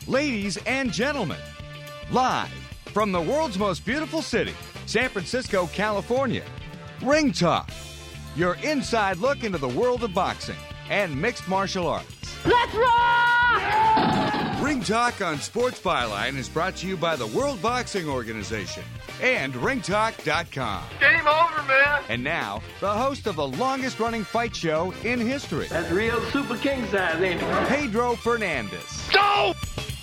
Ladies and gentlemen, live from the world's most beautiful city, San Francisco, California, Ring Talk, your inside look into the world of boxing and mixed martial arts. Let's rock! Ring Talk on Sports Byline is brought to you by the World Boxing Organization and ringtalk.com. Game over, man. And now, the host of the longest-running fight show in history. That's real super king size, ain't it? Pedro Fernandez. Go!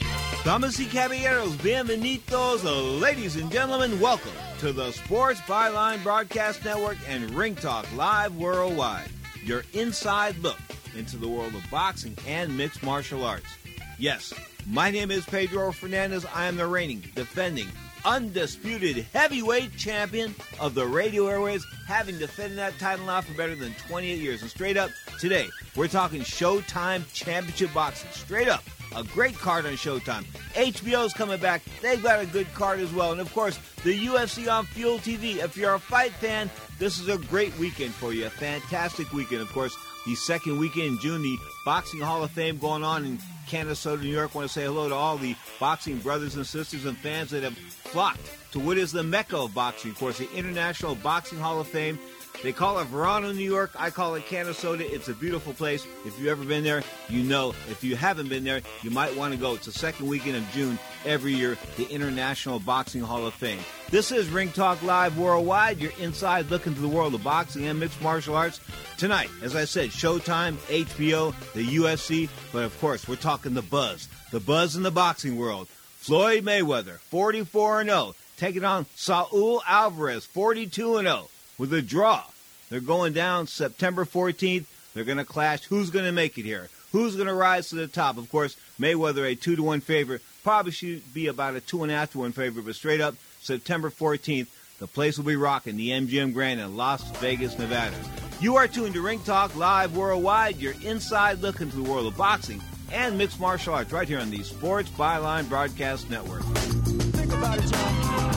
Damas y caballeros, bienvenidos, ladies and gentlemen, welcome to the Sports Byline Broadcast Network and Ring Talk Live Worldwide, your inside look into the world of boxing and mixed martial arts. Yes, my name is Pedro Fernandez. I am the reigning, defending, undisputed heavyweight champion of the radio airways, having defended that title now for better than 28 years. And straight up, today, we're talking Showtime Championship Boxing. Straight up, a great card on Showtime. HBO's coming back. They've got a good card as well. And, of course, the UFC on Fuel TV. If you're a fight fan, this is a great weekend for you. A fantastic weekend. Of course, the second weekend in June, the Boxing Hall of Fame going on in Canastota, New York. I want to say hello to all the boxing brothers and sisters and fans that have flocked to what is the Mecca of boxing. Of course, the International Boxing Hall of Fame. They call it Verona, New York. I call it Canastota. It's a beautiful place. If you've ever been there, you know. If you haven't been there, you might want to go. It's the second weekend of June every year, the International Boxing Hall of Fame. This is Ring Talk Live Worldwide, your inside look into the world of boxing and mixed martial arts. Tonight, as I said, Showtime, HBO, the UFC, but of course, we're talking the buzz in the boxing world. Floyd Mayweather, 44-0, taking on Saul Alvarez, 42-0, with a draw. They're going down September 14th. They're going to clash. Who's going to make it here? Who's going to rise to the top? Of course, Mayweather, a 2-1 favorite. Probably should be about a 2.5 to 1 favorite, but straight up, September 14th, the place will be rocking, the MGM Grand in Las Vegas, Nevada. You are tuned to Ring Talk Live Worldwide, your inside look into the world of boxing and mixed martial arts, right here on the Sports Byline Broadcast Network. Think about it, y'all.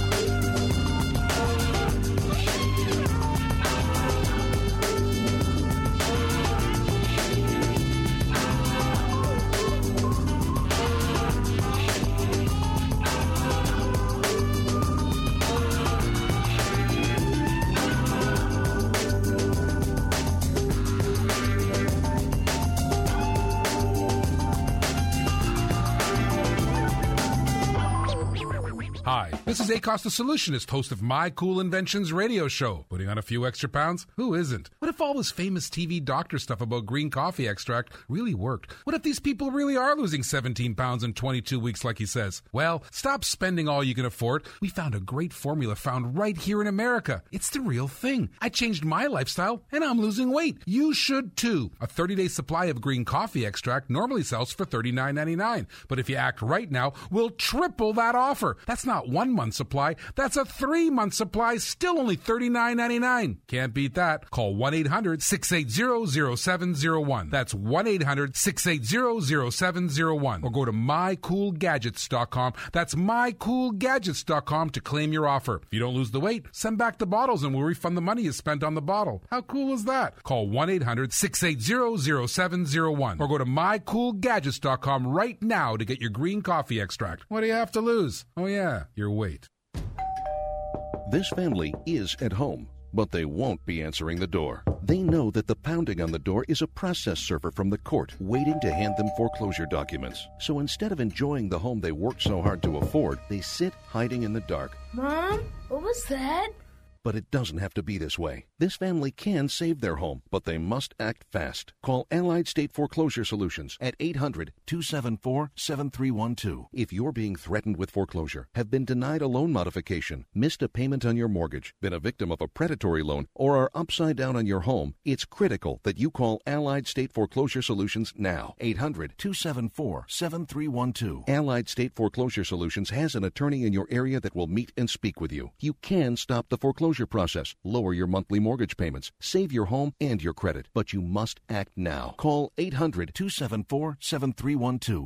This is Akos the Solutionist, host of My Cool Inventions radio show. Putting on a few extra pounds? Who isn't? What if all this famous TV doctor stuff about green coffee extract really worked? What if these people really are losing 17 pounds in 22 weeks like he says? Well, stop spending all you can afford. We found a great formula found right here in America. It's the real thing. I changed my lifestyle and I'm losing weight. You should too. A 30-day supply of green coffee extract normally sells for $39.99. But if you act right now, we'll triple that offer. That's not 1 month supply. That's a 3-month supply, still only $39.99. Can't beat that. Call 1-800-680-0701. That's 1-800-680-0701. Or go to mycoolgadgets.com. That's mycoolgadgets.com to claim your offer. If you don't lose the weight, send back the bottles and we'll refund the money you spent on the bottle. How cool is that? Call 1-800-680-0701. Or go to mycoolgadgets.com right now to get your green coffee extract. What do you have to lose? Oh yeah, your weight. This family is at home, but they won't be answering the door. They know that the pounding on the door is a process server from the court waiting to hand them foreclosure documents. So instead of enjoying the home they worked so hard to afford, they sit hiding in the dark. Mom, what was that? But it doesn't have to be this way. This family can save their home, but they must act fast. Call Allied State Foreclosure Solutions at 800-274-7312. If you're being threatened with foreclosure, have been denied a loan modification, missed a payment on your mortgage, been a victim of a predatory loan, or are upside down on your home, it's critical that you call Allied State Foreclosure Solutions now. 800-274-7312. Allied State Foreclosure Solutions has an attorney in your area that will meet and speak with you. You can stop the foreclosure process, lower your monthly mortgage payments, save your home and your credit, but you must act now. Call 800-274-7312.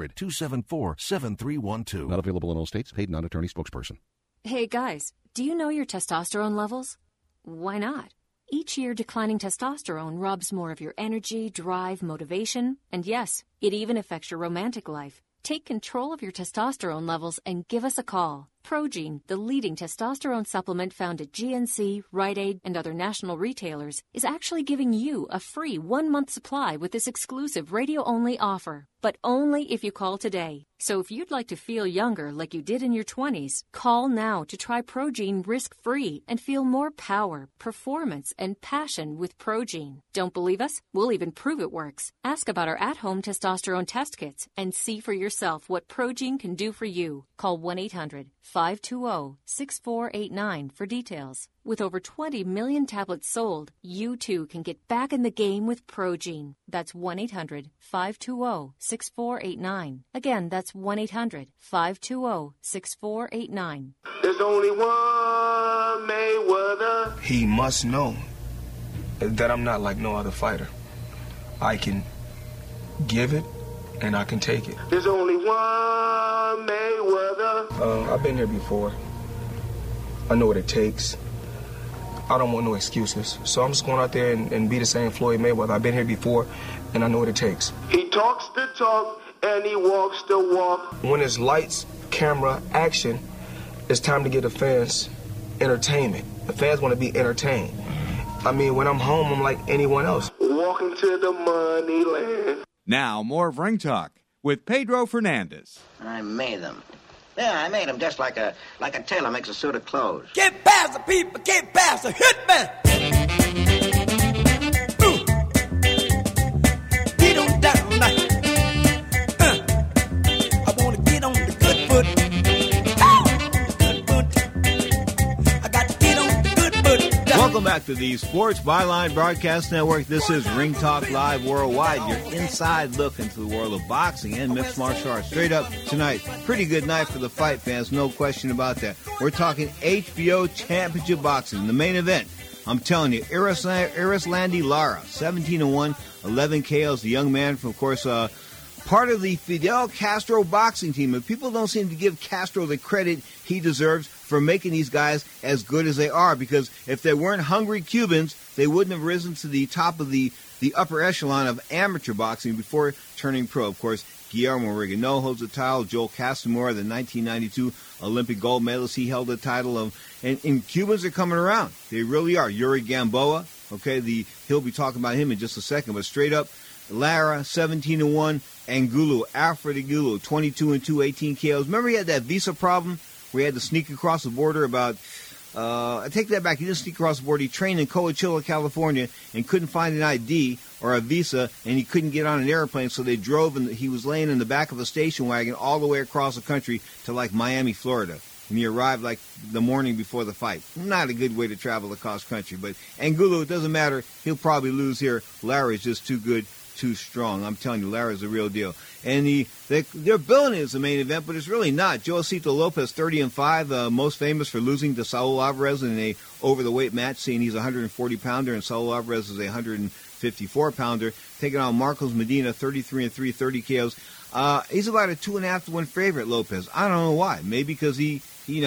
800-274-7312. Not available in all states. Paid non-attorney spokesperson. Hey guys, do you know your testosterone levels? Why not? Each year, declining testosterone robs more of your energy, drive, motivation, and yes, it even affects your romantic life. Take control of your testosterone levels and give us a call. Progene, the leading testosterone supplement found at GNC, Rite Aid, and other national retailers, is actually giving you a free 1-month supply with this exclusive radio-only offer. But only if you call today. So if you'd like to feel younger like you did in your 20s, call now to try Progene risk-free and feel more power, performance, and passion with Progene. Don't believe us? We'll even prove it works. Ask about our at-home testosterone test kits and see for yourself what Progene can do for you. Call 1-800-520-6489 for details. With over 20 million tablets sold, you too can get back in the game with Progene. That's 1-800-520-6489. Again, that's 1-800-520-6489. There's only one Mayweather. He must know that I'm not like no other fighter. I can give it, and I can take it. There's only one Mayweather. I've been here before. I know what it takes. I don't want no excuses. So I'm just going out there and be the same Floyd Mayweather. I've been here before, and I know what it takes. He talks the talk, and he walks the walk. When it's lights, camera, action, it's time to give the fans entertainment. The fans want to be entertained. I mean, when I'm home, I'm like anyone else. Walking to the money land. Now, more of Ring Talk with Pedro Fernandez. I made them. Yeah, I made them just like a tailor makes a suit of clothes. Get past the people, get past the hitman. Get on down like I want to get on the good foot. Good foot. I got to get on the good foot. Welcome back to the Sports Byline Broadcast Network. This is Ring Talk Live Worldwide, your inside look into the world of boxing and mixed martial arts. Straight up tonight, pretty good night for the fight fans, no question about that. We're talking HBO Championship Boxing, the main event. I'm telling you, Erislandy Lara, 17-1, 11 KOs, the young man from, of course, part of the Fidel Castro boxing team. And people don't seem to give Castro the credit he deserves for making these guys as good as they are, because if they weren't hungry Cubans, they wouldn't have risen to the top of the upper echelon of amateur boxing before turning pro. Of course, Guillermo Rigondeaux holds the title. Joel Casamora, the 1992 Olympic gold medalist, he held the title and Cubans are coming around. They really are. Yuri Gamboa, okay, he'll be talking about him in just a second, but straight up, Lara, 17-1, Angulo, Alfred Angulo, 22-2, 18 KOs. Remember he had that visa problem where he had to sneak across the border about, I take that back, he didn't sneak across the border. He trained in Coachella, California, and couldn't find an ID or a visa, and he couldn't get on an airplane, so they drove, and he was laying in the back of a station wagon all the way across the country to, like, Miami, Florida. And he arrived, like, the morning before the fight. Not a good way to travel across country, but Angulo, it doesn't matter. He'll probably lose here. Lara is just too good, too strong. I'm telling you, Lara's the real deal. And they're billing it as the main event, but it's really not. Joelcito Lopez, 30-5, most famous for losing to Saul Alvarez in a over-the-weight match, seeing he's a 140-pounder, and Saul Alvarez is a 154-pounder. Taking on Marcos Medina, 33-3, 30 KOs. He's about a 2.5-to-1 favorite, Lopez. I don't know why. Maybe because he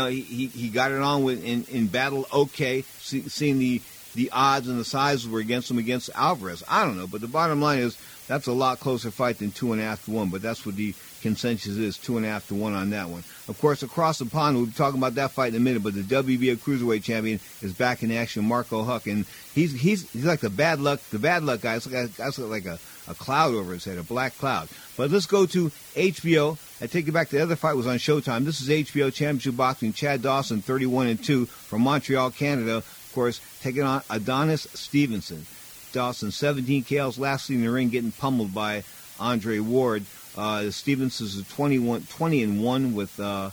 got it on in battle. Okay, seeing the odds and the sizes were against him against Alvarez. I don't know, but the bottom line is that's a lot closer fight than 2.5-to-1. But that's what the consensus is, 2.5-to-1 on that one. Of course, across the pond, we'll be talking about that fight in a minute. But the WBO Cruiserweight champion is back in action, Marco Huck, and he's like the bad luck guy. It's like a cloud over his head, a black cloud. But let's go to HBO. I take you back. The other fight was on Showtime. This is HBO Championship Boxing. Chad Dawson, 31-2 from Montreal, Canada. Of course, taking on Adonis Stevenson. Dawson, 17 KOs last in the ring, getting pummeled by Andre Ward. Stevenson is 20-1 with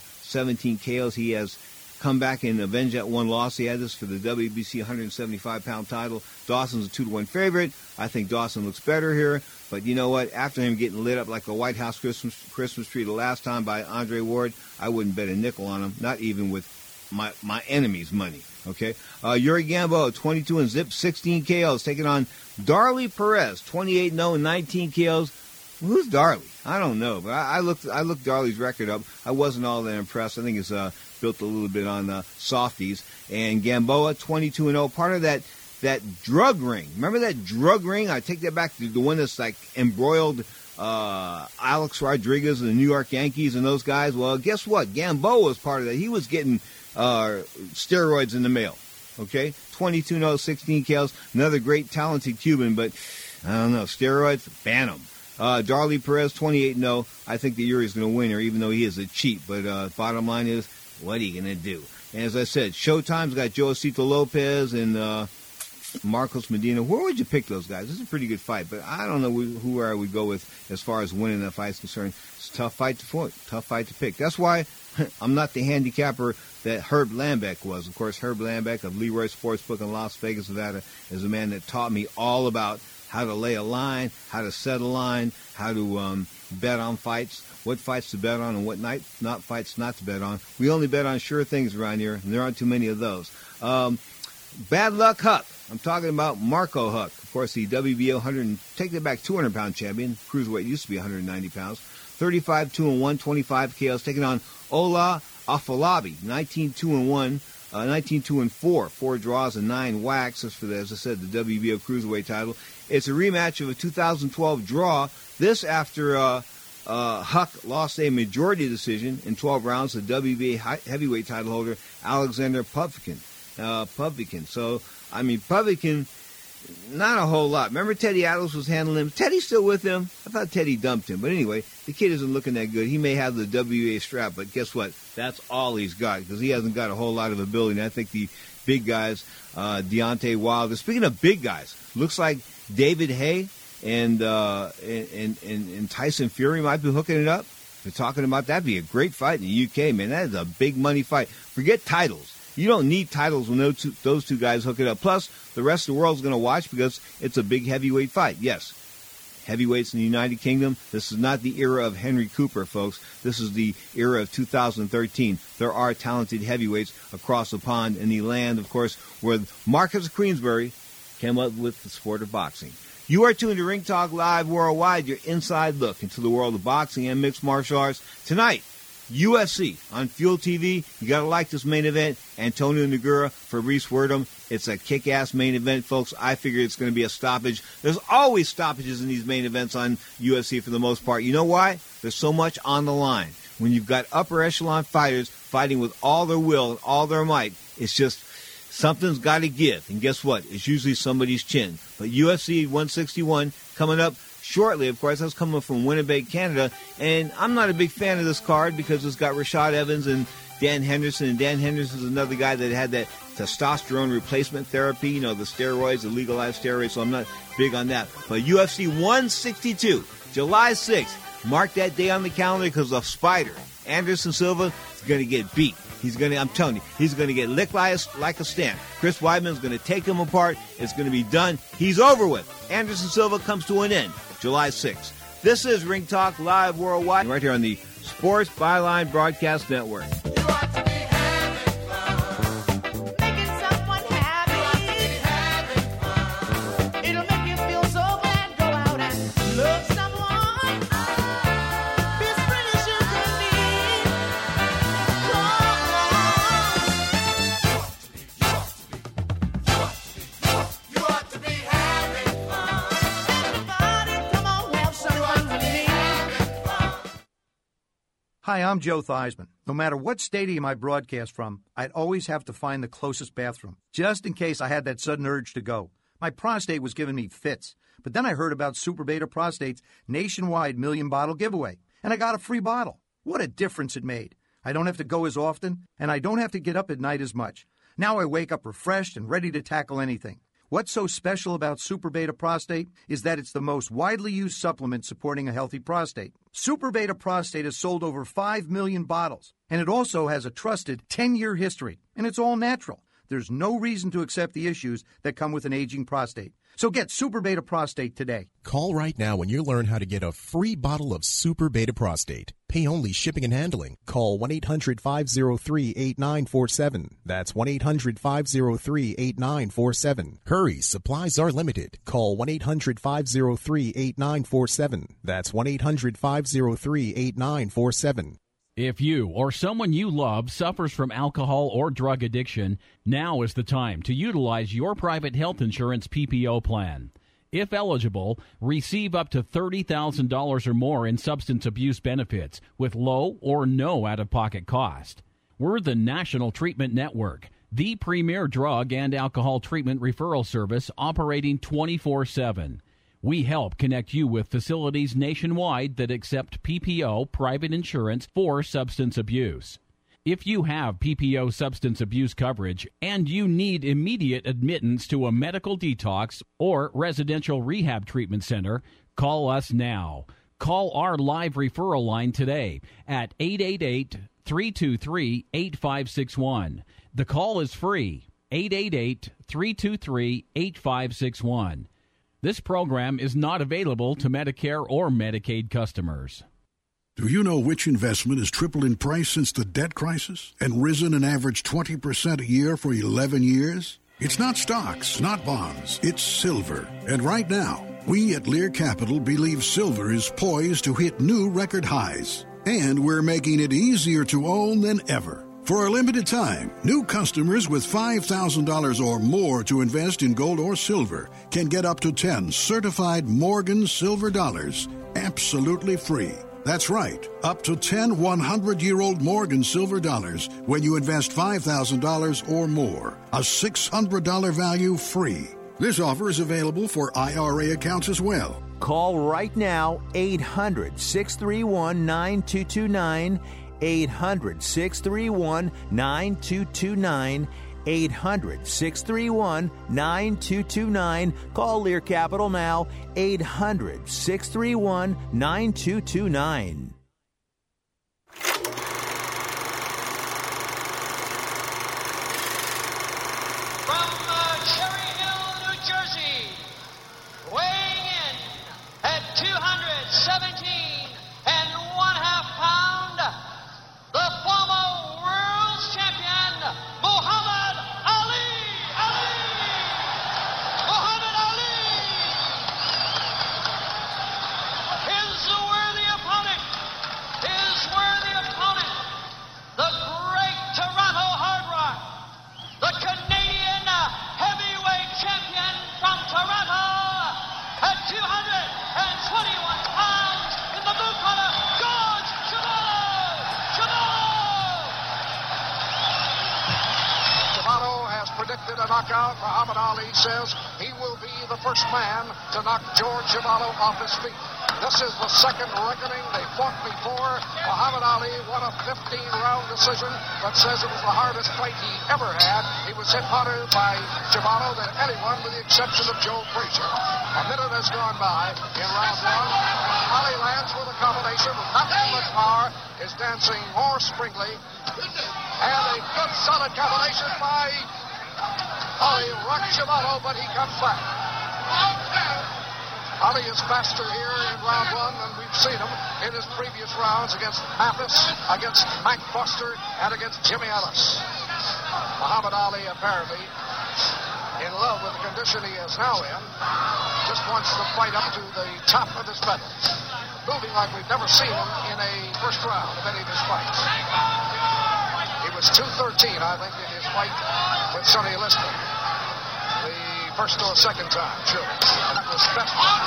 17 KOs. He has come back and avenged that one loss. He had this for the WBC 175-pound title. Dawson's a 2-1 favorite. I think Dawson looks better here. But you know what? After him getting lit up like a White House Christmas tree the last time by Andre Ward, I wouldn't bet a nickel on him, not even with my enemy's money. Okay, Yuri Gamboa, 22-zip, 16 KOs, taking on Darley Perez, 28-0, 19 KOs. Who's Darley? I don't know, but I looked Darley's record up. I wasn't all that impressed. I think it's built a little bit on softies. And Gamboa, 22-0, part of that drug ring. Remember that drug ring? I take that back to the one that's like embroiled Alex Rodriguez and the New York Yankees and those guys. Well, guess what? Gamboa was part of that. He was getting steroids in the mail. Okay, 22-0, 16 KOs. Another great, talented Cuban, but I don't know. Steroids, ban them. Darley Perez, 28-0. I think that Yuri's going to win here, even though he is a cheat. But bottom line is, what are you going to do? And as I said, Showtime's got Josito Lopez and Marcos Medina. Where would you pick those guys? This is a pretty good fight, but I don't know who I would go with as far as winning that fight is concerned. It's a tough fight to pick. That's why I'm not the handicapper that Herb Lambeck was. Of course, Herb Lambeck of Leroy Sportsbook in Las Vegas, Nevada, is a man that taught me all about how to lay a line, how to set a line, how to bet on fights, what fights to bet on and what fights not to bet on. We only bet on sure things around here, and there aren't too many of those. Bad Luck Huck. I'm talking about Marco Huck. Of course, the WBO 200-pound champion. Cruiserweight used to be 190 pounds. 35-2-1, 25 KOs. Taking on Ola Afolabi. 19-2-1, 19-2-4. 4 draws and 9 whacks. As I said, the WBO Cruiserweight title. It's a rematch of a 2012 draw. This after Huck lost a majority decision in 12 rounds to WBA heavyweight title holder Alexander Povetkin. So, I mean, Povetkin, not a whole lot. Remember Teddy Atlas was handling him? Teddy's still with him? I thought Teddy dumped him. But anyway, the kid isn't looking that good. He may have the WBA strap, but guess what? That's all he's got because he hasn't got a whole lot of ability. And I think the big guys, Deontay Wilder. Speaking of big guys, looks like David Haye and Tyson Fury might be hooking it up. They're talking about that'd be a great fight in the UK, man. That is a big money fight. Forget titles. You don't need titles when those two guys hook it up. Plus, the rest of the world's going to watch because it's a big heavyweight fight. Yes, heavyweights in the United Kingdom. This is not the era of Henry Cooper, folks. This is the era of 2013. There are talented heavyweights across the pond in the land, of course, where Marcus Queensberry came up with the sport of boxing. You are tuned to Ring Talk Live Worldwide, your inside look into the world of boxing and mixed martial arts. Tonight, UFC on Fuel TV. You got to like this main event. Antonio Nogueira, Fabrice Werdum. It's a kick-ass main event, folks. I figure it's going to be a stoppage. There's always stoppages in these main events on UFC for the most part. You know why? There's so much on the line. When you've got upper echelon fighters fighting with all their will and all their might, it's just something's got to give. And guess what? It's usually somebody's chin. But UFC 161 coming up shortly, of course. That's coming from Winnipeg, Canada. And I'm not a big fan of this card because it's got Rashad Evans and Dan Henderson. And Dan Henderson is another guy that had that testosterone replacement therapy, you know, the steroids, the legalized steroids. So I'm not big on that. But UFC 162, July 6th. Mark that day on the calendar because the Spider, Anderson Silva, is going to get beat. I'm telling you, he's going to get licked like a stamp. Chris Weidman's going to take him apart. It's going to be done. He's over with. Anderson Silva comes to an end July 6th. This is Ring Talk Live Worldwide, right here on the Sports Byline Broadcast Network. Hi, I'm Joe Theismann. No matter what stadium I broadcast from, I'd always have to find the closest bathroom, just in case I had that sudden urge to go. My prostate was giving me fits, but then I heard about Super Beta Prostate's nationwide 1,000,000-bottle giveaway, and I got a free bottle. What a difference it made. I don't have to go as often, and I don't have to get up at night as much. Now I wake up refreshed and ready to tackle anything. What's so special about Super Beta Prostate is that it's the most widely used supplement supporting a healthy prostate. Super Beta Prostate has sold over 5 million bottles, and it also has a trusted 10-year history, and it's all natural. There's no reason to accept the issues that come with an aging prostate. So get Super Beta Prostate today. Call right now when you learn how to get a free bottle of Super Beta Prostate. Pay only shipping and handling. Call 1-800-503-8947. That's 1-800-503-8947. Hurry, supplies are limited. Call 1-800-503-8947. That's 1-800-503-8947. If you or someone you love suffers from alcohol or drug addiction, now is the time to utilize your private health insurance PPO plan. If eligible, receive up to $30,000 or more in substance abuse benefits with low or no out-of-pocket cost. We're the National Treatment Network, the premier drug and alcohol treatment referral service operating 24/7. We help connect you with facilities nationwide that accept PPO private insurance for substance abuse. If you have PPO substance abuse coverage and you need immediate admittance to a medical detox or residential rehab treatment center, call us now. Call our live referral line today at 888-323-8561. The call is free, 888-323-8561. This program is not available to Medicare or Medicaid customers. Do you know which investment has tripled in price since the debt crisis and risen an average 20% a year for 11 years? It's not stocks, not bonds, it's silver. And right now, we at Lear Capital believe silver is poised to hit new record highs. And we're making it easier to own than ever. For a limited time, new customers with $5,000 or more to invest in gold or silver can get up to 10 certified Morgan silver dollars absolutely free. That's right, up to 10 100-year-old Morgan silver dollars when you invest $5,000 or more. A $600 value free. This offer is available for IRA accounts as well. Call right now, 800-631-9229, 800-631-9229, 800-631-9229. Call Lear Capital now, 800-631-9229. From Cherry Hill, New Jersey, weighing in at 217 1/2 pound, the former world champion, Muhammad Ali. Muhammad Ali. His worthy opponent, the great Toronto Hard Rock, the Canadian heavyweight champion from Toronto at 221 pounds in the blue corner, George Chuvalo has predicted a knockout. Muhammad Ali says he will be the first man to knock George Chuvalo off his feet. This is the second reckoning. They fought before. Muhammad Ali won a 15-round decision, but says it was the hardest fight he ever had. He was hit harder by Chuvalo than anyone with the exception of Joe Frazier. A minute has gone by in round one. Ali lands with a combination with not too much power, is dancing more springly, and a good solid combination by Ali rocked Chuvalo, but he comes back. Ali is faster here in round one than we've seen him in his previous rounds against Mathis, against Mac Foster, and against Jimmy Ellis. Muhammad Ali apparently in love with the condition he is now in, just wants to fight up to the top of his medal, moving like we've never seen him in a first round of any of his fights. He was 213, I think, in his fight with Sonny Liston. The first or second time, sure. And that was best.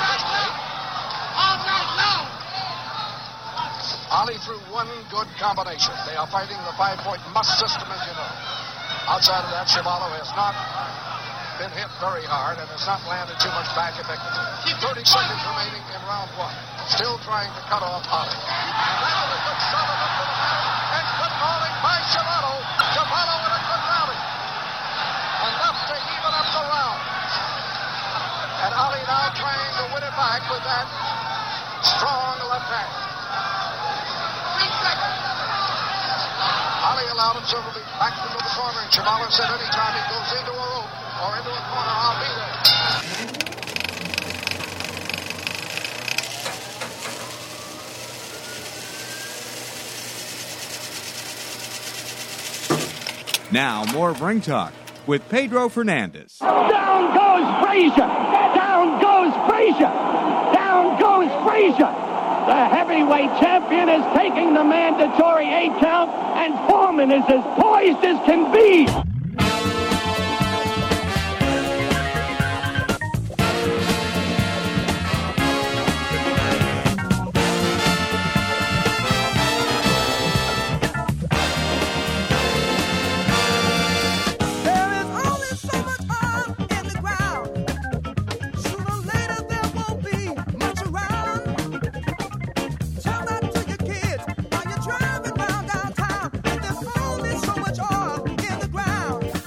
Ali threw one good combination. They are fighting the 5-point must system, as you know. Outside of that, Chuvalo has not been hit very hard and has not landed too much back effectively. 30 seconds remaining in round one. Still trying to cut off Ali. And that was a good solid up to the head. And good bowling by Chuvalo. Chuvalo with a good rally. Enough to even up the round. And Ali now trying to win it back with that strong left hand. 3 seconds. Ali allowed himself to be backed into the corner, and Chuvalo said anytime he goes into a rope or into a corner, I'll be there. Now, more of Ring Talk with Pedro Fernandez. Down goes Frazier! Down goes Frazier! Down goes Frazier! The heavyweight champion is taking the mandatory 8 count, and Foreman is as poised as can be.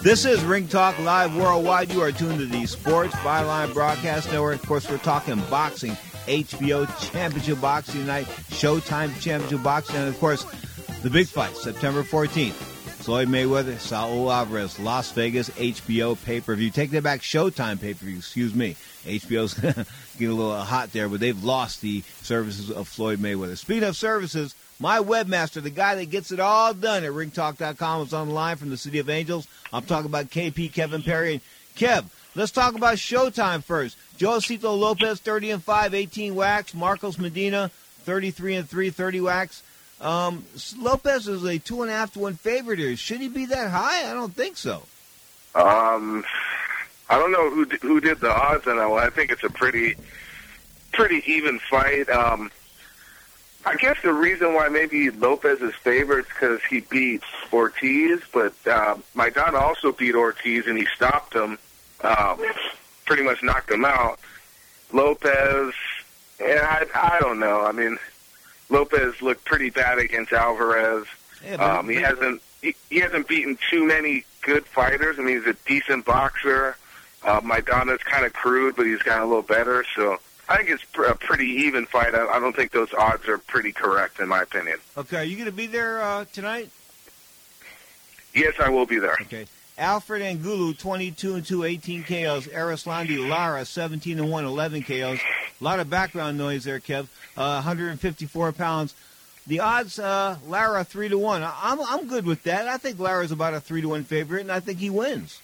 This is Ring Talk Live Worldwide. You are tuned to the Sports Byline Broadcast Network. Of course, we're talking boxing, HBO Championship Boxing Night, Showtime Championship Boxing, and, of course, the big fight, September 14th. Floyd Mayweather, Saul Alvarez, Las Vegas, HBO pay-per-view. Take that back, Showtime pay-per-view, excuse me. HBO's getting a little hot there, but they've lost the services of Floyd Mayweather. Speaking of services, my webmaster, the guy that gets it all done at ringtalk.com, is on the line from the City of Angels. I'm talking about KP, Kevin Perry. And Kev, let's talk about Showtime first. Josito Lopez, 30-5, 18 wax. Marcos Medina, 33-3, 30 wax. Lopez is a 2.5-to-1 favorite here. Should he be that high? I don't think so. I don't know who did the odds on that one. I think it's a pretty even fight. I guess the reason why maybe Lopez is favored is because he beat Ortiz, but Maidana also beat Ortiz and he stopped him, pretty much knocked him out. Lopez, I don't know. I mean, Lopez looked pretty bad against Alvarez. Yeah, he hasn't beaten too many good fighters. I mean, he's a decent boxer. Maidana's kind of crude, but he's gotten a little better. So I think it's a pretty even fight. I don't think those odds are pretty correct, in my opinion. Okay, are you going to be there tonight? Yes, I will be there. Okay. Alfred Angulo, 22-2, 18 KOs. Arislandi Lara, 17-1, 11 KOs. A lot of background noise there, Kev. 154 pounds. The odds, Lara 3-1. I'm good with that. I think Lara's about a 3-1 favorite, and I think he wins.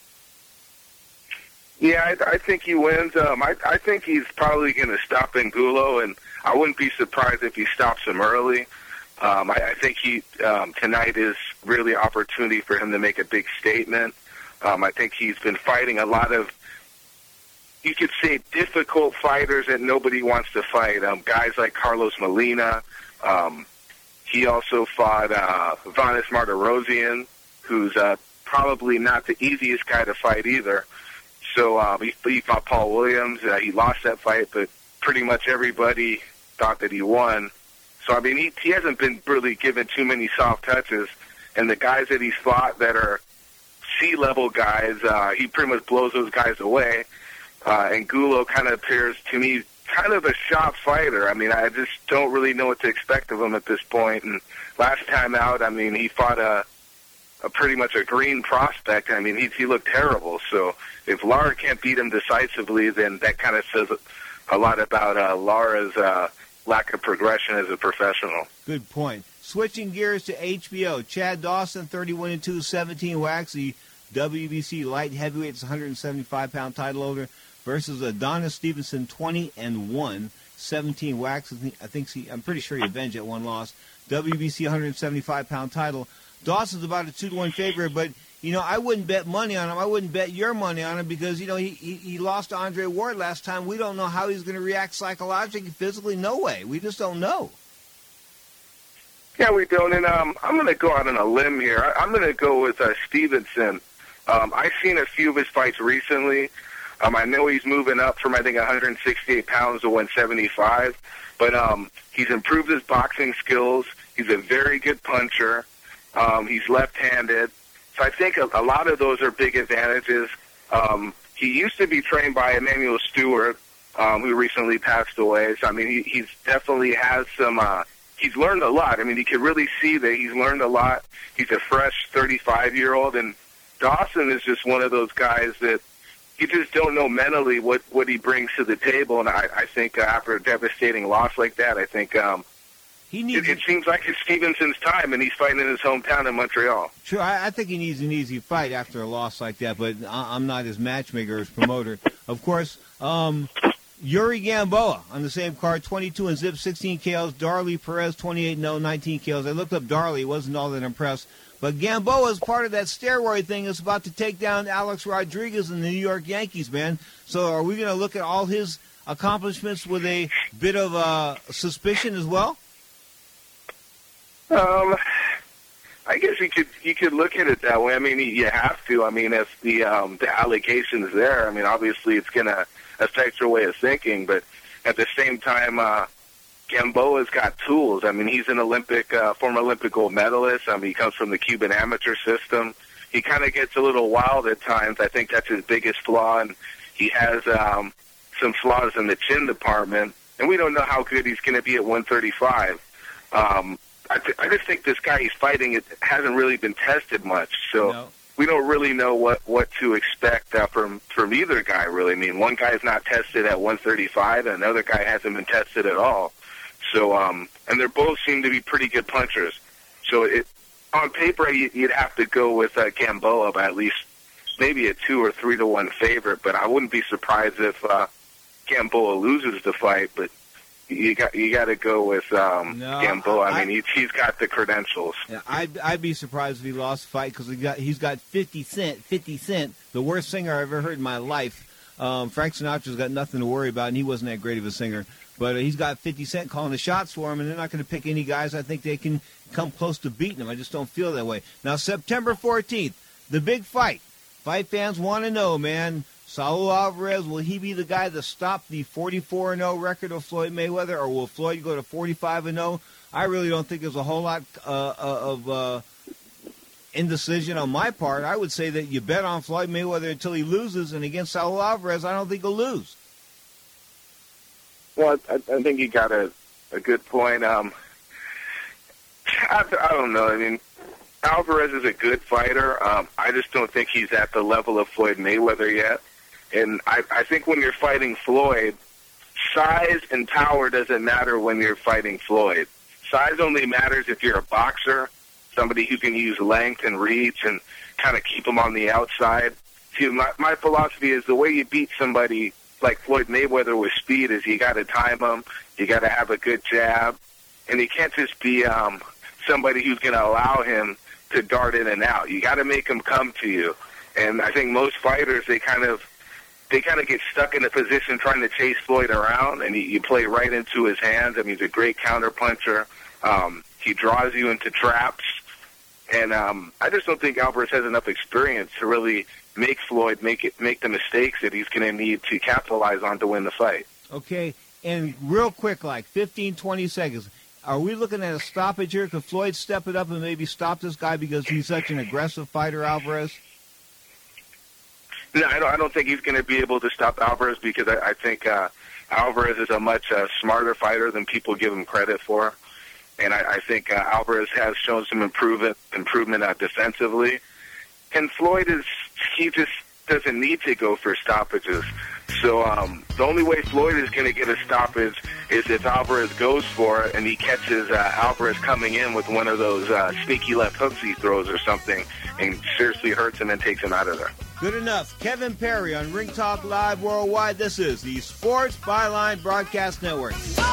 Yeah, I think he wins. I think he's probably going to stop Angulo, and I wouldn't be surprised if he stops him early. I think tonight is really an opportunity for him to make a big statement. I think he's been fighting a lot of, you could say, difficult fighters that nobody wants to fight. Guys like Carlos Molina. He also fought Vanes Martirosyan, who's probably not the easiest guy to fight either. So he fought Paul Williams. He lost that fight, but pretty much everybody thought that he won. So, I mean, he hasn't been really given too many soft touches. And the guys that he's fought that are C-level guys, he pretty much blows those guys away. Angulo kind of appears to me kind of a shot fighter. I mean, I just don't really know what to expect of him at this point. And last time out, I mean, he fought a pretty much a green prospect. I mean, he looked terrible. So if Lara can't beat him decisively, then that kind of says a lot about Lara's lack of progression as a professional. Good point. Switching gears to HBO, Chad Dawson, 31-2, 17 wax, the WBC light heavyweight, 175-pound title holder, versus Adonis Stevenson, 20-1, 17 wax. I'm pretty sure he avenged that one loss. WBC 175-pound title. Dawson's about a 2-1 favorite, but, you know, I wouldn't bet money on him. I wouldn't bet your money on him because, you know, he lost to Andre Ward last time. We don't know how he's going to react psychologically, physically. No way. We just don't know. Yeah, we don't. And I'm going to go out on a limb here. I'm going to go with Stevenson. I've seen a few of his fights recently. I know he's moving up from, I think, 168 pounds to 175. But he's improved his boxing skills. He's a very good puncher. He's left-handed. So I think a lot of those are big advantages. He used to be trained by Emmanuel Stewart, who recently passed away. So, I mean, he's definitely has some he's learned a lot. I mean, you can really see that he's learned a lot. He's a fresh 35-year-old, and Dawson is just one of those guys that you just don't know mentally what he brings to the table. And I think after a devastating loss like that, I think it seems like it's Stevenson's time, and he's fighting in his hometown in Montreal. Sure, I think he needs an easy fight after a loss like that, but I'm not his matchmaker, his promoter. Of course, Yuri Gamboa on the same card, 22 and zip, 16 KOs. Darley Perez, 28-0, 19 KOs. I looked up Darley, wasn't all that impressed. But Gamboa is part of that steroid thing that's about to take down Alex Rodriguez and the New York Yankees, man. So are we going to look at all his accomplishments with a bit of suspicion as well? I guess you could look at it that way. I mean, you have to. I mean, if the allegations there, I mean, obviously it's going to affect your way of thinking. But at the same time, Gamboa's got tools. I mean, he's an former Olympic gold medalist. I mean, he comes from the Cuban amateur system. he kind of gets a little wild at times. I think that's his biggest flaw, and he has some flaws in the chin department, and we don't know how good he's going to be at 135. I just think this guy he's fighting it hasn't really been tested much, so we don't really know what to expect from either guy, really. I mean, one guy's not tested at 135, and another guy hasn't been tested at all. So, and they both seem to be pretty good punchers. So, on paper, you'd have to go with Gamboa by at least maybe a 2 or 3 to 1 favorite. But I wouldn't be surprised if Gamboa loses the fight. But you got to go with Gamboa. I mean, he's got the credentials. Yeah, I'd be surprised if he lost the fight because he's got 50 Cent, the worst singer I've ever heard in my life. Frank Sinatra's got nothing to worry about, and he wasn't that great of a singer. But he's got 50 Cent calling the shots for him, and they're not going to pick any guys I think they can come close to beating him. I just don't feel that way. Now, September 14th, the big fight. Fight fans want to know, man. Saul Alvarez, will he be the guy to stop the 44-0 record of Floyd Mayweather, or will Floyd go to 45-0? I really don't think there's a whole lot of indecision on my part. I would say that you bet on Floyd Mayweather until he loses, and against Saul Alvarez, I don't think he'll lose. Well, I think you got a good point. I don't know. I mean, Alvarez is a good fighter. I just don't think he's at the level of Floyd Mayweather yet. And I think when you're fighting Floyd, size and power doesn't matter when you're fighting Floyd. Size only matters if you're a boxer, somebody who can use length and reach and kind of keep them on the outside. See, my philosophy is the way you beat somebody like Floyd Mayweather with speed is you got to time him, you got to have a good jab, and you can't just be somebody who's going to allow him to dart in and out. You got to make him come to you. And I think most fighters, they kind of get stuck in a position trying to chase Floyd around, and you play right into his hands. I mean, he's a great counterpuncher. He draws you into traps. And I just don't think Alvarez has enough experience to really make Floyd make the mistakes that he's going to need to capitalize on to win the fight. Okay, and real quick, like 15, 20 seconds, are we looking at a stoppage here? Could Floyd step it up and maybe stop this guy because he's such an aggressive fighter, Alvarez? No, I don't think he's going to be able to stop Alvarez because I think Alvarez is a much smarter fighter than people give him credit for. And I think Alvarez has shown some improvement defensively. And Floyd he just doesn't need to go for stoppages. So the only way Floyd is going to get a stoppage is if Alvarez goes for it and he catches Alvarez coming in with one of those sneaky left hooks he throws or something and seriously hurts him and takes him out of there. Good enough. Kevin Perry on Ring Talk Live Worldwide. This is the Sports Byline Broadcast Network.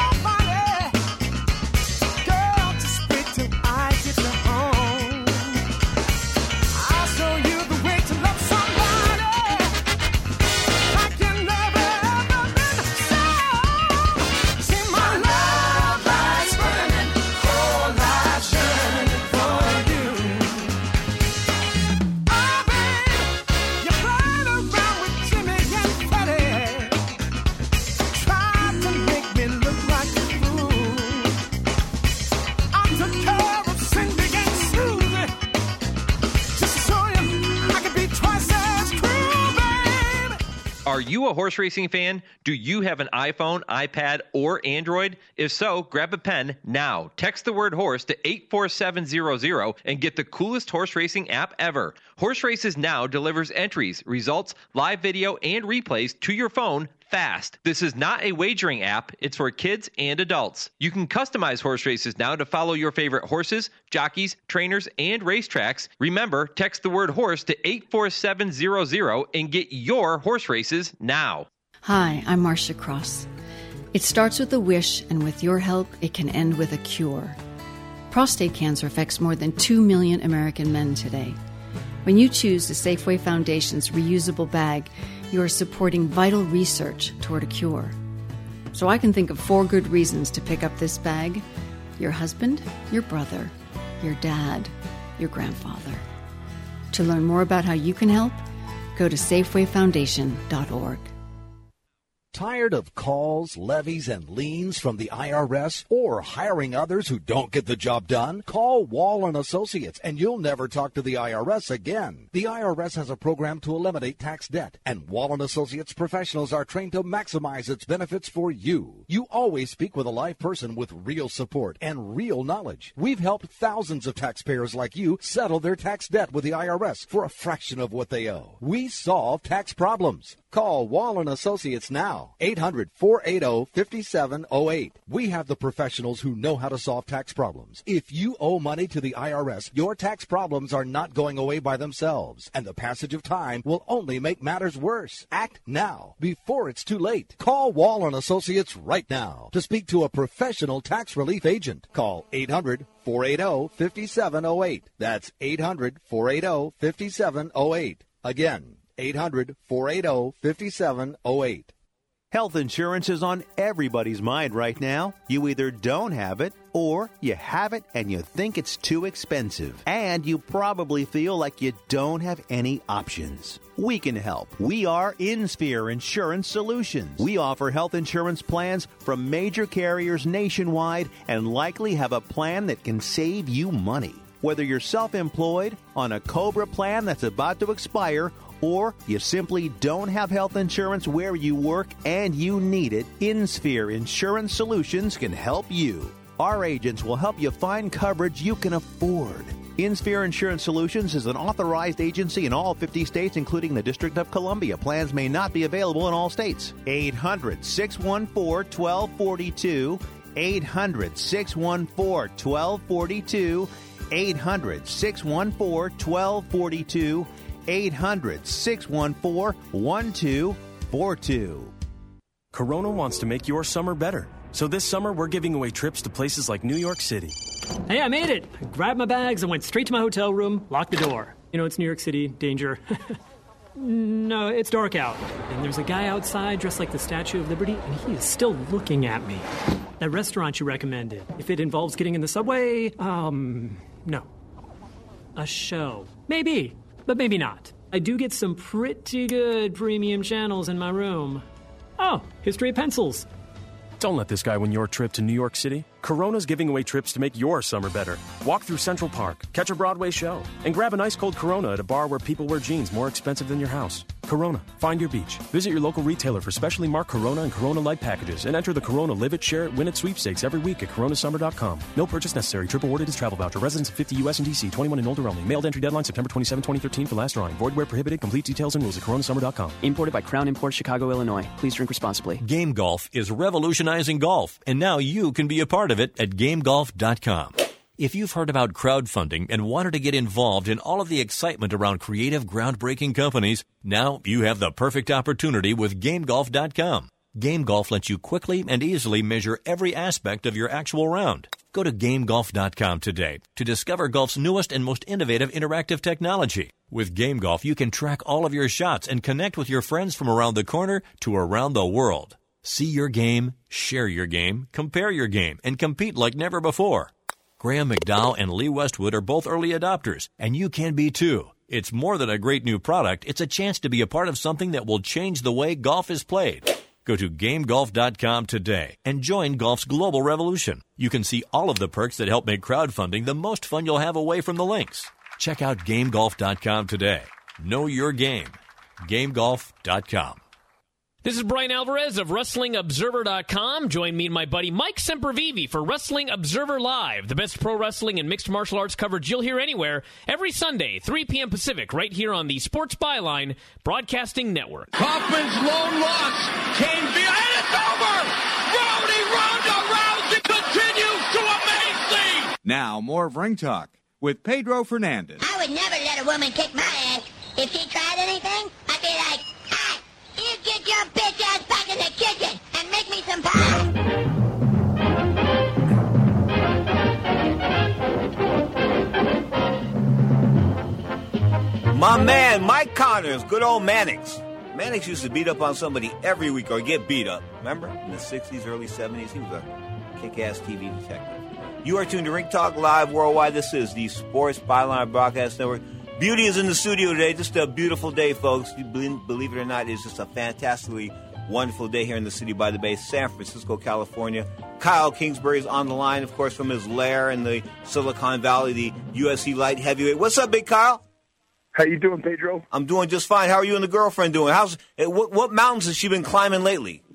Are you a horse racing fan? Do you have an iPhone, iPad, or Android? If so, grab a pen now. Text the word horse to 84700 and get the coolest horse racing app ever. Horse Races Now delivers entries, results, live video, and replays to your phone fast. This is not a wagering app. It's for kids and adults. You can customize Horse Races Now to follow your favorite horses, jockeys, trainers, and racetracks. Remember, text the word horse to 84700 and get your horse races now. Hi, I'm Marcia Cross. It starts with a wish, and with your help, it can end with a cure. Prostate cancer affects more than 2 million American men today. When you choose the Safeway Foundation's reusable bag, you are supporting vital research toward a cure. So I can think of 4 good reasons to pick up this bag: your husband, your brother, your dad, your grandfather. To learn more about how you can help, go to SafewayFoundation.org. Tired of calls, levies, and liens from the IRS or hiring others who don't get the job done? Call Wall & Associates and you'll never talk to the IRS again. The IRS has a program to eliminate tax debt, and Wall & Associates professionals are trained to maximize its benefits for you. You always speak with a live person with real support and real knowledge. We've helped thousands of taxpayers like you settle their tax debt with the IRS for a fraction of what they owe. We solve tax problems. Call Wall & Associates now, 800-480-5708. We have the professionals who know how to solve tax problems. If you owe money to the IRS, your tax problems are not going away by themselves, and the passage of time will only make matters worse. Act now, before it's too late. Call Wall & Associates right now to speak to a professional tax relief agent. Call 800-480-5708. That's 800-480-5708. Again, 800-480-5708. Health insurance is on everybody's mind right now. You either don't have it, or you have it and you think it's too expensive. And you probably feel like you don't have any options. We can help. We are InSphere Insurance Solutions. We offer health insurance plans from major carriers nationwide and likely have a plan that can save you money. Whether you're self-employed, on a COBRA plan that's about to expire, or you simply don't have health insurance where you work and you need it, InSphere Insurance Solutions can help you. Our agents will help you find coverage you can afford. InSphere Insurance Solutions is an authorized agency in all 50 states, including the District of Columbia. Plans may not be available in all states. 800-614-1242. 800-614-1242. 800-614-1242. 800-614-1242. Corona wants to make your summer better. So this summer, we're giving away trips to places like New York City. Hey, I made it. I grabbed my bags and went straight to my hotel room, locked the door. You know, it's New York City, danger. No, it's dark out. And there's a guy outside dressed like the Statue of Liberty, and he is still looking at me. That restaurant you recommended, if it involves getting in the subway, no. A show. Maybe. But maybe not. I do get some pretty good premium channels in my room. Oh, History of Pencils. Don't let this guy win your trip to New York City. Corona's giving away trips to make your summer better. Walk through Central Park, catch a Broadway show, and grab an ice-cold Corona at a bar where people wear jeans more expensive than your house. Corona, find your beach. Visit your local retailer for specially marked Corona and Corona Light packages and enter the Corona Live It, Share It, Win It sweepstakes every week at coronasummer.com. No purchase necessary. Trip awarded as travel voucher. Residents of 50 U.S. and D.C. 21 and older only. Mailed entry deadline September 27, 2013 for last drawing. Void where prohibited. Complete details and rules at coronasummer.com. Imported by Crown Imports, Chicago, Illinois. Please drink responsibly. Game Golf is revolutionizing golf, and now you can be a part of it at GameGolf.com. If you've heard about crowdfunding and wanted to get involved in all of the excitement around creative, groundbreaking companies, now you have the perfect opportunity with GameGolf.com. GameGolf lets you quickly and easily measure every aspect of your actual round. Go to GameGolf.com today to discover golf's newest and most innovative interactive technology. With GameGolf, you can track all of your shots and connect with your friends from around the corner to around the world. See your game, share your game, compare your game, and compete like never before. Graham McDowell and Lee Westwood are both early adopters, and you can be too. It's more than a great new product. It's a chance to be a part of something that will change the way golf is played. Go to GameGolf.com today and join golf's global revolution. You can see all of the perks that help make crowdfunding the most fun you'll have away from the links. Check out GameGolf.com today. Know your game. GameGolf.com. This is Brian Alvarez of WrestlingObserver.com. Join me and my buddy Mike Sempervive for Wrestling Observer Live, the best pro wrestling and mixed martial arts coverage you'll hear anywhere, every Sunday, 3 p.m. Pacific, right here on the Sports Byline Broadcasting Network. Hoffman's lone loss came via, and it's over! Ronda Rousey continues to amaze me! Now, more of Ring Talk with Pedro Fernandez. I would never let a woman kick my ass. If she tried anything, I'd be like, you get your bitch ass back in the kitchen and make me some pie. My man, Mike Connors, good old Mannix. Mannix used to beat up on somebody every week or get beat up. Remember? In the 60s, early 70s, he was a kick-ass TV detective. You are tuned to Ring Talk Live Worldwide. This is the Sports Byline Broadcast Network. Beauty is in the studio today. Just a beautiful day, folks. You believe it or not, it's just a fantastically wonderful day here in the city by the bay, San Francisco, California. Kyle Kingsbury is on the line, of course, from his lair in the Silicon Valley, the UFC light heavyweight. What's up, Big Kyle? How you doing, Pedro? I'm doing just fine. How are you and the girlfriend doing? What mountains has she been climbing lately?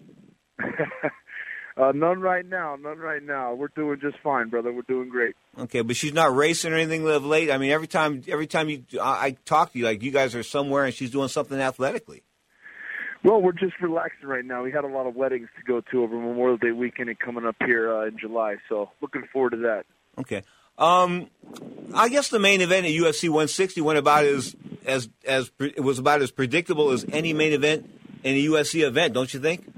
None right now. We're doing just fine, brother. We're doing great. Okay, but she's not racing or anything of late. I mean, every time I talk to you, like you guys are somewhere and she's doing something athletically. Well, we're just relaxing right now. We had a lot of weddings to go to over Memorial Day weekend and coming up here in July, so looking forward to that. Okay. I guess the main event at UFC 160 went about as it was about as predictable as any main event in a UFC event, don't you think?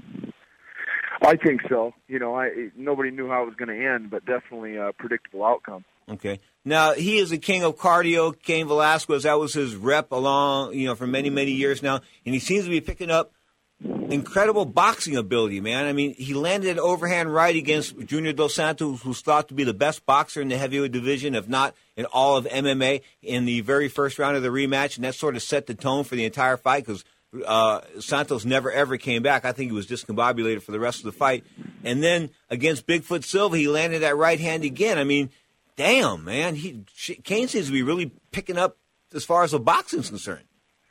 I think so. You know, nobody knew how it was going to end, but definitely a predictable outcome. Okay. Now, he is the king of cardio, Cain Velasquez. That was his rep along, for many, many years now. And he seems to be picking up incredible boxing ability, man. I mean, he landed an overhand right against Junior Dos Santos, who's thought to be the best boxer in the heavyweight division, if not in all of MMA, in the very first round of the rematch. And that sort of set the tone for the entire fight because Santos never, ever came back. I think he was discombobulated for the rest of the fight. And then against Bigfoot Silva, he landed that right hand again. I mean, damn, man. Cain seems to be really picking up as far as the boxing is concerned.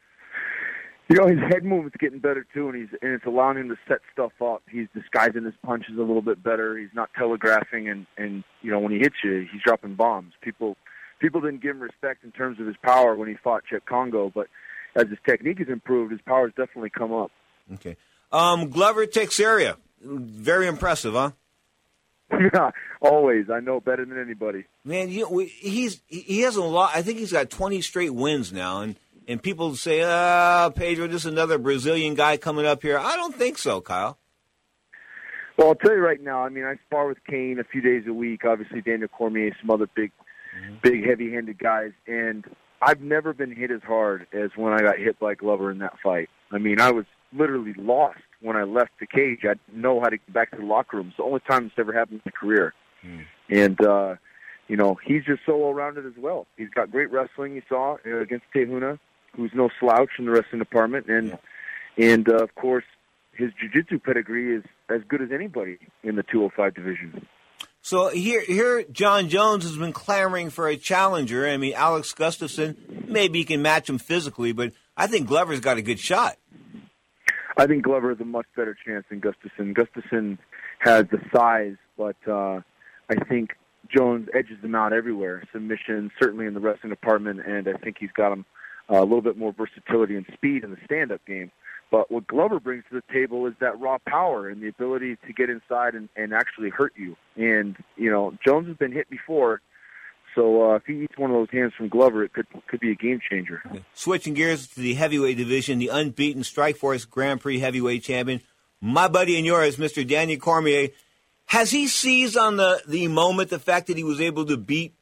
You know, his head movement's getting better, too, and it's allowing him to set stuff up. He's disguising his punches a little bit better. He's not telegraphing, and when he hits you, he's dropping bombs. People didn't give him respect in terms of his power when he fought Cheick Kongo, but as his technique has improved, his power's definitely come up. Okay. Glover Teixeira, very impressive, huh? Yeah, always. I know better than anybody. Man, he has a lot. I think he's got 20 straight wins now, and people say, Pedro, this is another Brazilian guy coming up here. I don't think so, Kyle. Well, I'll tell you right now, I mean, I spar with Cain a few days a week, obviously Daniel Cormier, some other big, heavy-handed guys, and I've never been hit as hard as when I got hit by Glover in that fight. I mean, I was literally lost when I left the cage. I didn't know how to get back to the locker room. It's the only time it's ever happened in my career. And, he's just so well-rounded as well. He's got great wrestling, you saw, against Tehuna, who's no slouch in the wrestling department. And of course, his jiu-jitsu pedigree is as good as anybody in the 205 division. So here, John Jones has been clamoring for a challenger. I mean, Alex Gustafsson, maybe he can match him physically, but I think Glover's got a good shot. I think Glover has a much better chance than Gustafsson. Gustafsson has the size, but I think Jones edges him out everywhere. Submission, certainly in the wrestling department, and I think he's got him a little bit more versatility and speed in the stand-up game. But what Glover brings to the table is that raw power and the ability to get inside and actually hurt you. And, Jones has been hit before, so if he eats one of those hands from Glover, it could be a game changer. Switching gears to the heavyweight division, the unbeaten Strikeforce Grand Prix heavyweight champion, my buddy and yours, Mr. Daniel Cormier. Has he seized on the moment, the fact that he was able to beat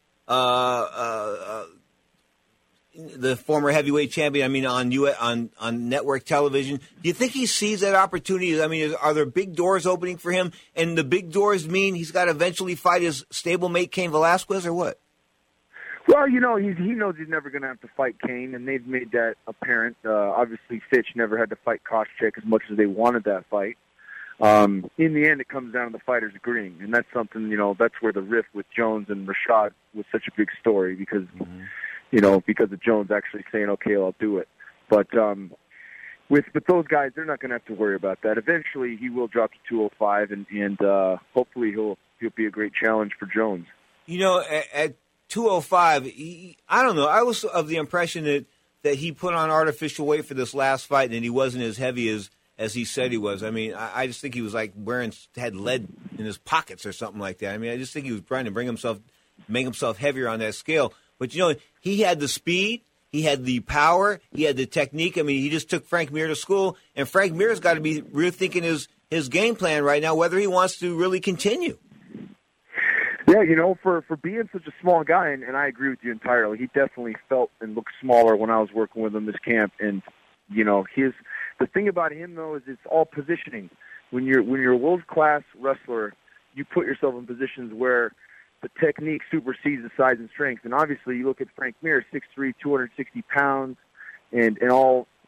the former heavyweight champion, I mean, on network television? Do you think he sees that opportunity? I mean, are there big doors opening for him? And the big doors mean he's got to eventually fight his stablemate Cain Velasquez, or what? Well, he knows he's never going to have to fight Cain, and they've made that apparent. Obviously, Fitch never had to fight Koscheck as much as they wanted that fight. In the end, it comes down to the fighters agreeing, and that's something, that's where the rift with Jones and Rashad was such a big story because, because of Jones actually saying, okay, I'll do it. But with those guys, they're not going to have to worry about that. Eventually, he will drop to 205, and hopefully he'll be a great challenge for Jones. At 205, I don't know. I was of the impression that he put on artificial weight for this last fight, and he wasn't as heavy as he said he was. I mean, I just think he was like had lead in his pockets or something like that. I mean, I just think he was trying to make himself heavier on that scale. But, he had the speed, he had the power, he had the technique. I mean, he just took Frank Mir to school, and Frank Mir's got to be rethinking his game plan right now, whether he wants to really continue. Yeah, for being such a small guy, and I agree with you entirely, he definitely felt and looked smaller when I was working with him this camp. And, the thing about him, though, is it's all positioning. When you're a world-class wrestler, you put yourself in positions where the technique supersedes the size and strength. And obviously, you look at Frank Mir, 6'3", 260 pounds, and all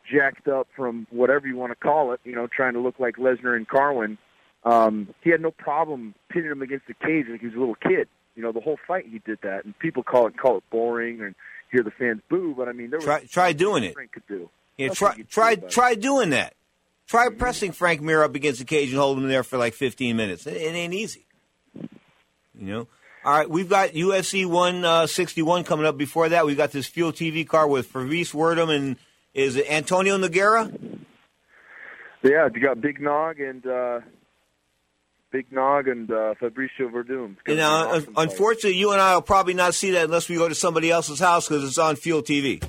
jacked up from whatever you want to call it, trying to look like Lesnar and Carwin. He had no problem pitting him against the cage like he was a little kid. The whole fight he did that, and people call it boring and hear the fans boo. But I mean, there was try doing it. Frank could do. Yeah, try doing that. Try pressing Frank Mir up against the cage and holding him there for like 15 minutes. It ain't easy. All right, we've got UFC 161 coming up. Before that, we've got this Fuel TV card with Fabrice Werdum and is it Antonio Nogueira? Yeah, you got Big Nog and Fabricio Werdum. Awesome unfortunately, you and I will probably not see that unless we go to somebody else's house because it's on Fuel TV.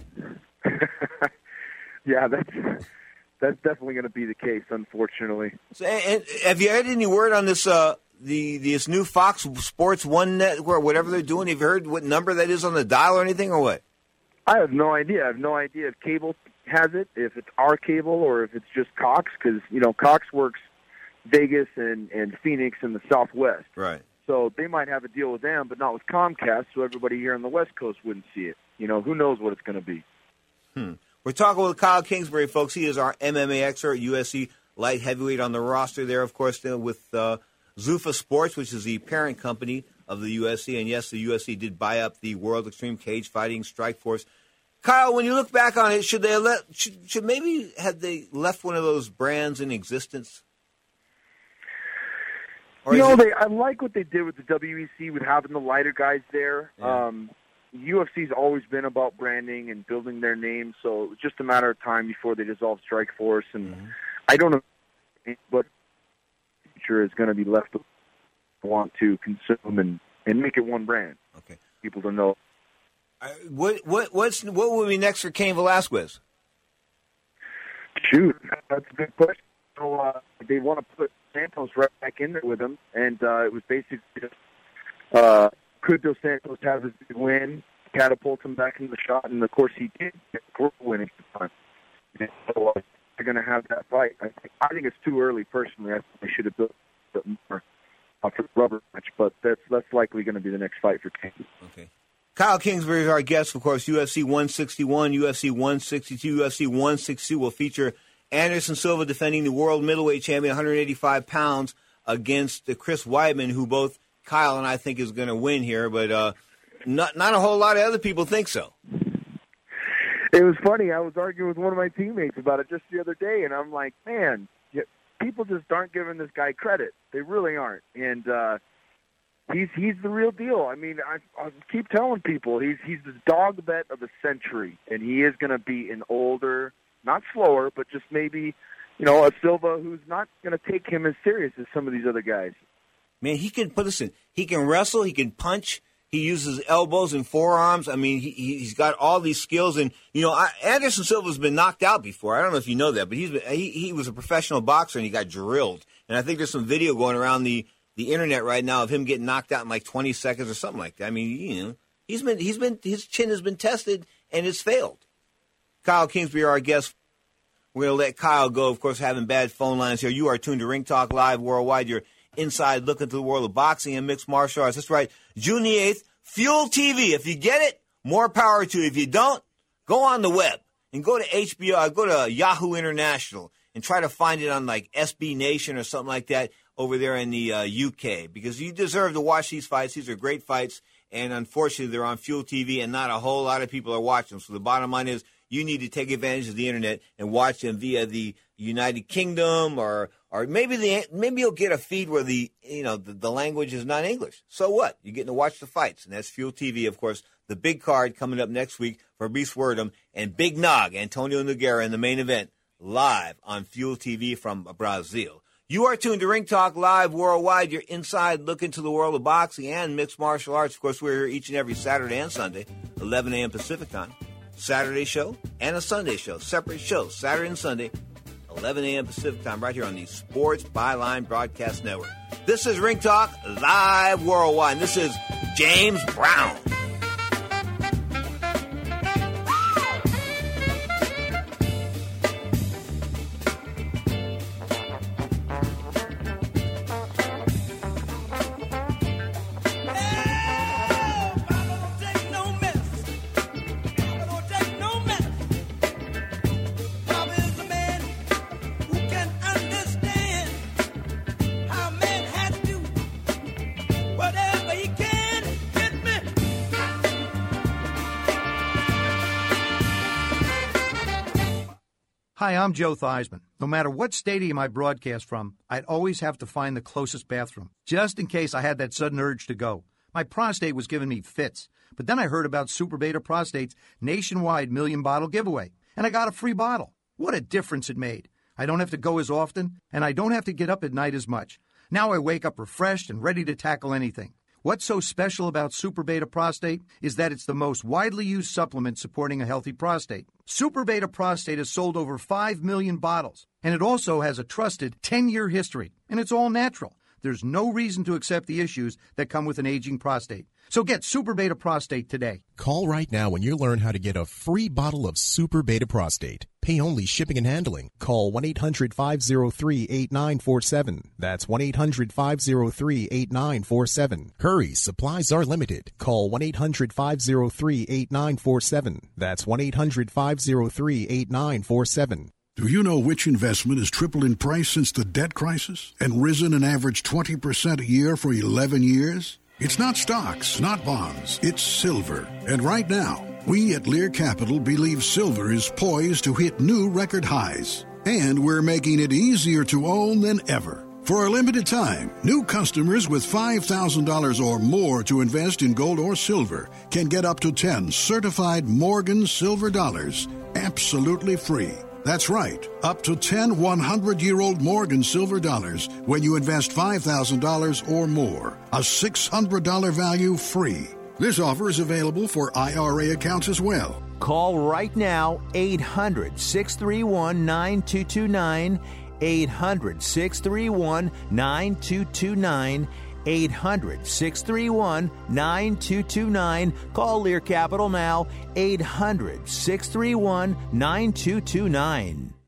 Yeah, that's definitely going to be the case, unfortunately. So, and have you had any word on this this new Fox Sports One network, whatever they're doing? Have you heard what number that is on the dial or anything, or what? I have no idea. I have no idea if cable has it, if it's our cable, or if it's just Cox, because Cox works Vegas and Phoenix in the Southwest. Right. So they might have a deal with them, but not with Comcast, so everybody here on the West Coast wouldn't see it. Who knows what it's going to be. We're talking with Kyle Kingsbury, folks. He is our MMA expert, UFC light heavyweight on the roster there, of course, with Zuffa Sports, which is the parent company of the UFC. And, yes, the UFC did buy up the World Extreme Cage Fighting Strike Force. Kyle, when you look back on it, should maybe had they left one of those brands in existence? I like what they did with the WEC with having the lighter guys there. Yeah. UFC's always been about branding and building their name, so it was just a matter of time before they dissolved Strikeforce. And I don't know what the future is going to be left to want to consume and make it one brand. Okay, people to know. What will be next for Cain Velasquez? Shoot, that's a good question. So they want to put Santos right back in there with him, and it was basically just could Dos Santos have his big win, catapult him back in the shot, and of course he did get a win at the time. And so they're going to have that fight. I think it's too early, personally. I think they should have built a bit more for the rubber match, but that's likely going to be the next fight for Cain. Okay. Kyle Kingsbury is our guest, of course. UFC 161, UFC 162, UFC 162 will feature Anderson Silva defending the world middleweight champion, 185 pounds, against Chris Weidman, who both Kyle and I think is going to win here, but not a whole lot of other people think so. It was funny. I was arguing with one of my teammates about it just the other day, and I'm like, man, people just aren't giving this guy credit. They really aren't. And he's the real deal. I mean, I keep telling people he's the dog bet of the century, and he is going to be an older, not slower, but just maybe, a Silva who's not going to take him as serious as some of these other guys. Man, he can wrestle, he can punch, he uses elbows and forearms. I mean, he's got all these skills. And, Anderson Silva's been knocked out before. I don't know if you know that, but he was a professional boxer and he got drilled. And I think there's some video going around the internet right now of him getting knocked out in like 20 seconds or something like that. I mean, his chin has been tested and it's failed. Kyle Kingsbury, our guest. We're going to let Kyle go, of course, having bad phone lines here. You are tuned to Ring Talk Live Worldwide. You're inside look into the world of boxing and mixed martial arts. That's right. June the 8th, Fuel TV. If you get it, more power to you. If you don't, go on the web and go to HBO, go to Yahoo International and try to find it on like SB Nation or something like that over there in the UK, because you deserve to watch these fights. These are great fights, and unfortunately they're on Fuel TV and not a whole lot of people are watching them. So the bottom line is you need to take advantage of the internet and watch them via the United Kingdom, or maybe you'll get a feed where the language is not English. So what? You're getting to watch the fights, and that's Fuel TV, of course. The big card coming up next week for Fabrice Werdum and Big Nog, Antonio Nogueira, in the main event, live on Fuel TV from Brazil. You are tuned to Ring Talk Live Worldwide. Your inside look into the world of boxing and mixed martial arts. Of course, we're here each and every Saturday and Sunday, 11 a.m. Pacific time. Saturday show and a Sunday show, separate shows, Saturday and Sunday, 11 a.m. Pacific time, right here on the Sports Byline Broadcast Network. This is Ring Talk Live Worldwide, and this is James Brown. Bobby Hi, I'm Joe Theismann. No matter what stadium I broadcast from, I'd always have to find the closest bathroom, just in case I had that sudden urge to go. My prostate was giving me fits, but then I heard about Super Beta Prostate's nationwide million-bottle giveaway, and I got a free bottle. What a difference it made. I don't have to go as often, and I don't have to get up at night as much. Now I wake up refreshed and ready to tackle anything. What's so special about Super Beta Prostate is that it's the most widely used supplement supporting a healthy prostate. Super Beta Prostate has sold over 5 million bottles, and it also has a trusted 10-year history, and it's all natural. There's no reason to accept the issues that come with an aging prostate. So get Super Beta Prostate today. Call right now when you learn how to get a free bottle of Super Beta Prostate. Pay only shipping and handling. Call 1-800-503-8947. That's 1-800-503-8947. Hurry, supplies are limited. Call 1-800-503-8947. That's 1-800-503-8947. Do you know which investment has tripled in price since the debt crisis and risen an average 20% a year for 11 years? It's not stocks, not bonds, it's silver. And right now, we at Lear Capital believe silver is poised to hit new record highs. And we're making it easier to own than ever. For a limited time, new customers with $5,000 or more to invest in gold or silver can get up to 10 certified Morgan silver dollars absolutely free. That's right, up to 10 100-year-old Morgan silver dollars when you invest $5,000 or more. A $600 value free. This offer is available for IRA accounts as well. Call right now, 800-631-9229, 800-631-9229, 800-631-9229. Call Lear Capital now, 800-631-9229.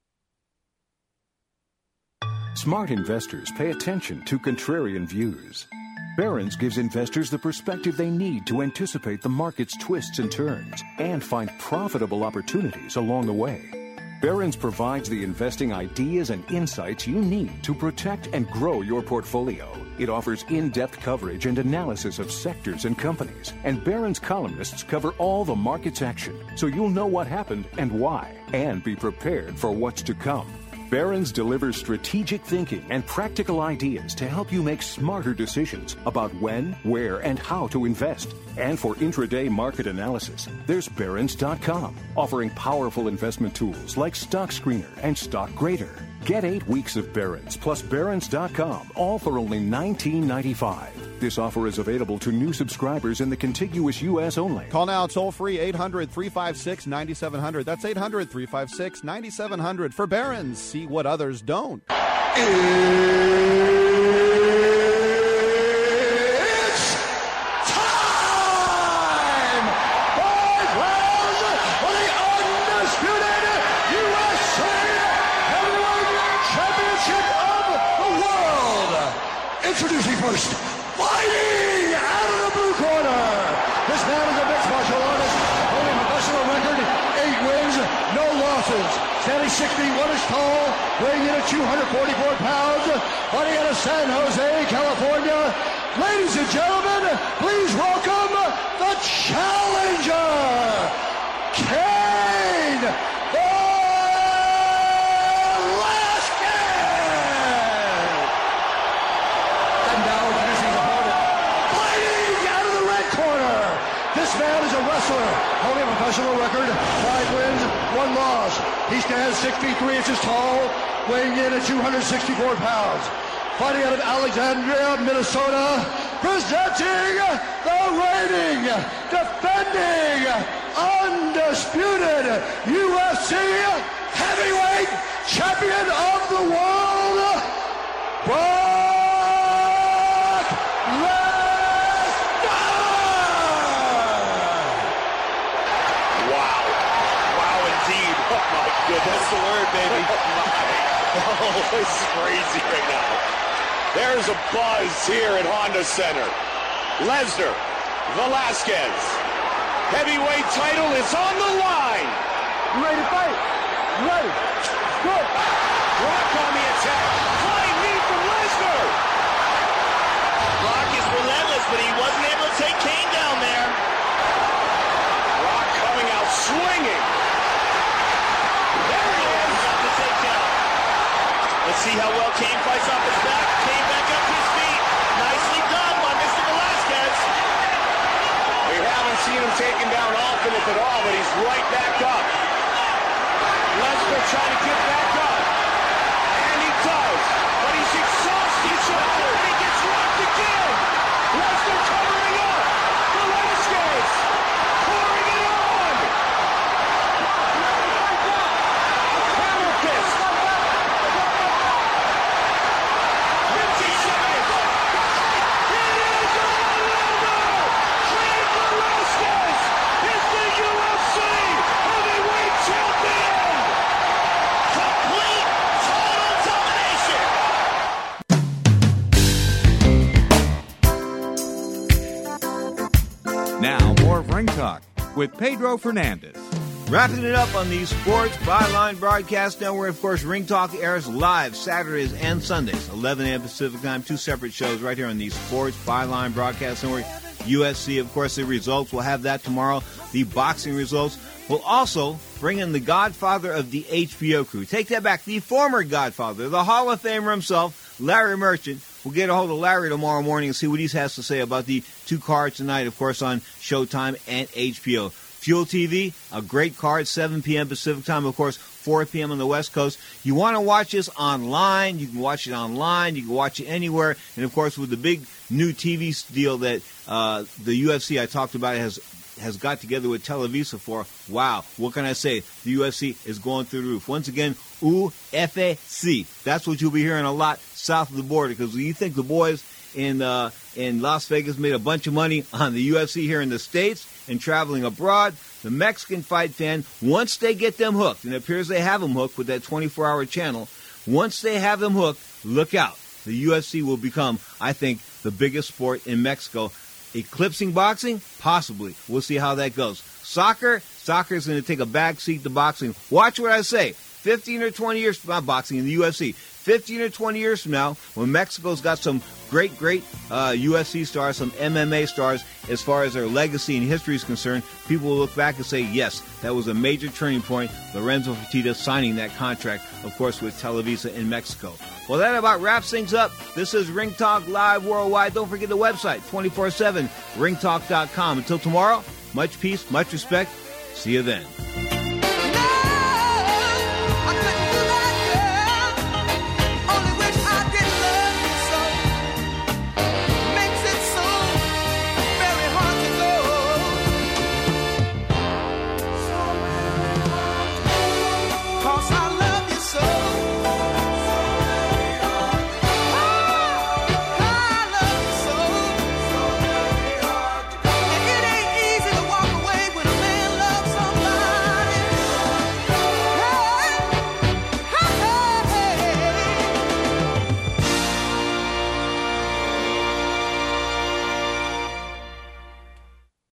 Smart investors pay attention to contrarian views. Barron's gives investors the perspective they need to anticipate the market's twists and turns and find profitable opportunities along the way. Barron's provides the investing ideas and insights you need to protect and grow your portfolio. It offers in-depth coverage and analysis of sectors and companies. And Barron's columnists cover all the market's action, so you'll know what happened and why, and be prepared for what's to come. Barron's delivers strategic thinking and practical ideas to help you make smarter decisions about when, where, and how to invest. And for intraday market analysis, there's Barron's.com, offering powerful investment tools like Stock Screener and Stock Grader. Get 8 weeks of Barron's plus Barron's.com, all for only $19.95. This offer is available to new subscribers in the contiguous U.S. only. Call now toll-free 800-356-9700. That's 800-356-9700 for Barron's. See what others don't. Introducing first, fighting out of the blue corner. This man is a mixed martial artist, holding a professional record, 8 wins, no losses. Standing 6 feet 1 inch tall, weighing in at 244 pounds, fighting out of San Jose, California. Ladies and gentlemen, please welcome the challenger, Cain This man is a wrestler, holding a professional record, 5 wins, 1 loss. He stands 6 feet 3 inches tall, weighing in at 264 pounds. Fighting out of Alexandria, Minnesota, presenting the reigning, defending, undisputed UFC heavyweight champion of the world, Brock Lesnar! Wow, indeed. Oh my goodness. That's the word, baby. Oh, this is crazy right now. There's a buzz here at Honda Center. Lesnar, Velasquez. Heavyweight title is on the line. You ready to fight? You ready? Good. Brock on the attack. Flying knee from Lesnar. Brock is relentless, but he wasn't able to take Cain down there. Brock coming out swinging. There he is. seen him taken down often, if at all, but he's right back up. Lesnar trying to get back up. And he does. But he's exhausted. He gets rocked again. Lesnar covering up. Velasquez pouring it on. Hammer fist. 50 seconds. It is over. Cain Velasquez is the UFC heavyweight champion. Complete, total domination. Now, more of Ring Talk with Pedro Fernandez. Wrapping it up on the Sports Byline Broadcast Network. Of course, Ring Talk airs live Saturdays and Sundays, 11 a.m. Pacific Time. Two separate shows right here on the Sports Byline Broadcast Network. USC, of course, the results. We'll have that tomorrow. The boxing results. We'll also bring in the godfather of the HBO crew. Take that back. The former godfather, the Hall of Famer himself, Larry Merchant. We'll get a hold of Larry tomorrow morning and see what he has to say about the two cards tonight, of course, on Showtime and HBO. Fuel TV, a great card, 7 p.m. Pacific Time, of course, 4 p.m. on the West Coast. You want to watch this online, you can watch it online, you can watch it anywhere. And, of course, with the big new TV deal that the UFC I talked about has got together with Televisa for, wow, what can I say? The UFC is going through the roof. Once again, UFC. That's what you'll be hearing a lot south of the border, because you think the boys in Las Vegas made a bunch of money on the UFC here in the States and traveling abroad. The Mexican fight fan, once they get them hooked, and it appears they have them hooked with that 24-hour channel, once they have them hooked, look out. The UFC will become, I think, the biggest sport in Mexico. Eclipsing boxing? Possibly. We'll see how that goes. Soccer is going to take a back seat to boxing. Watch what I say. 15 or 20 years from now, boxing in the UFC. 15 or 20 years from now, when Mexico's got some great UFC stars, some MMA stars, as far as their legacy and history is concerned, people will look back and say, yes, that was a major turning point. Lorenzo Fertitta signing that contract, of course, with Televisa in Mexico. Well, that about wraps things up. This is Ring Talk Live Worldwide. Don't forget the website, 24/7, ringtalk.com. Until tomorrow, much peace, much respect. See you then.